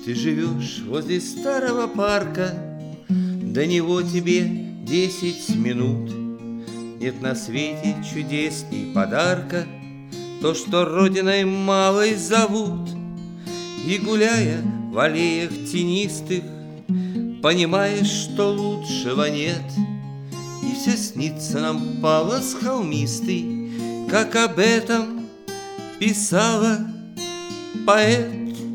Ты живешь возле старого парка, до него тебе 10 минут. Нет на свете чудесней подарка, то, что родиной малой зовут. И гуляя в аллеях тенистых, понимаешь, что лучшего нет. И все снится нам палас холмистый, как об этом писала поэт.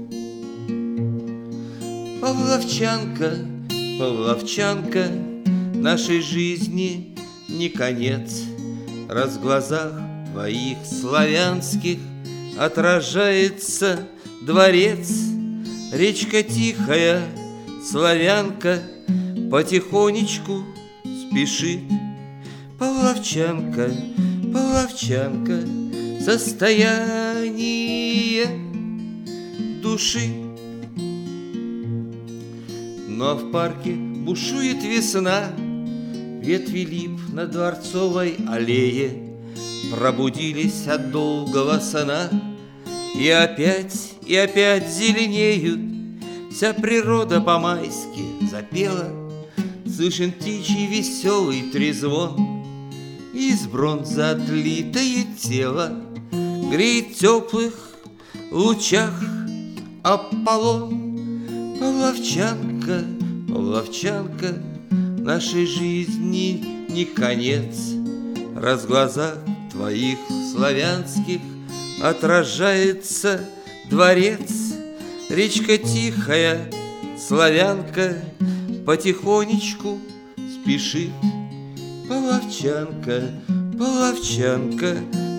Павловчанка, Павловчанка, нашей жизни не конец. Раз в глазах твоих славянских отражается дворец. Речка тихая, славянка, потихонечку спешит. Павловчанка, Павловчанка, состояние души. Но в парке бушует весна, ветви лип на Дворцовой аллее пробудились от долгого сна, и опять зеленеют. Вся природа по-майски запела, слышен птичий веселый трезвон, и из бронзы отлитое тело греет в теплых лучах Аполлон. Павловчанка, Павловчанка, нашей жизни не конец. Раз в глазах твоих славянских отражается дворец. Речка тихая, славянка, потихонечку спешит. Павловчанка, Павловчанка,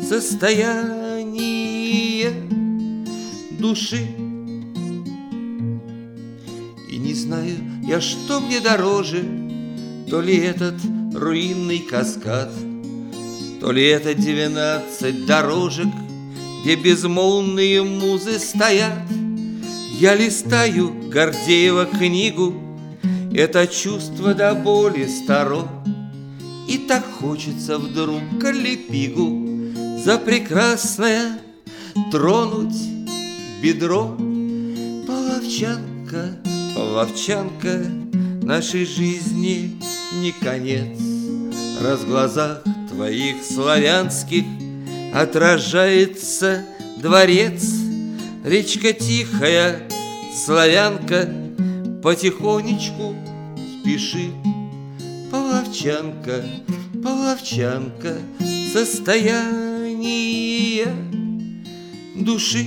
состояние души. И не знаю я, что мне дороже, то ли этот руинный каскад, то ли это 12 дорожек, где безмолвные музы стоят. Я листаю Гордеева книгу, это чувство до боли старо, и так хочется вдруг Каллипигу за прекрасное тронуть бедро. Павловчанка, Павловчанка, нашей жизни не конец. Раз в глазах твоих славянских отражается дворец. Речка тихая, славянка, потихонечку спешит. Павловчанка, Павловчанка, состояние души.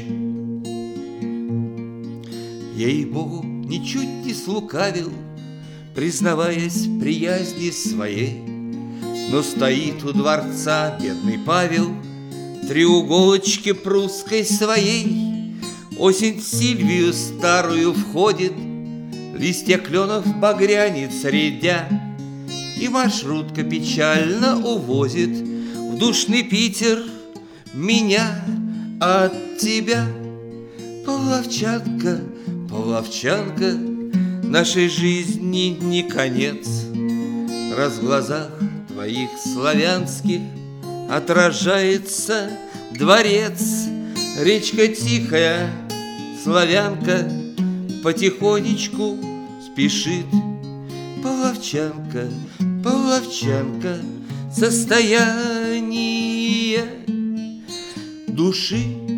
Ей-богу, ничуть не слукавил, признаваясь в приязни своей. Но стоит у дворца бедный Павел в треуголочке прусской своей. Осень в Сильвию старую входит, листья кленов багрянец редя, и маршрутка печально увозит в душный Питер меня от тебя. Павловчанка, Павловчанка, нашей жизни не конец. Раз в глазах твоих славянских отражается дворец. Речка тихая, славянка, потихонечку спешит. Павловчанка, Павловчанка, состояние души.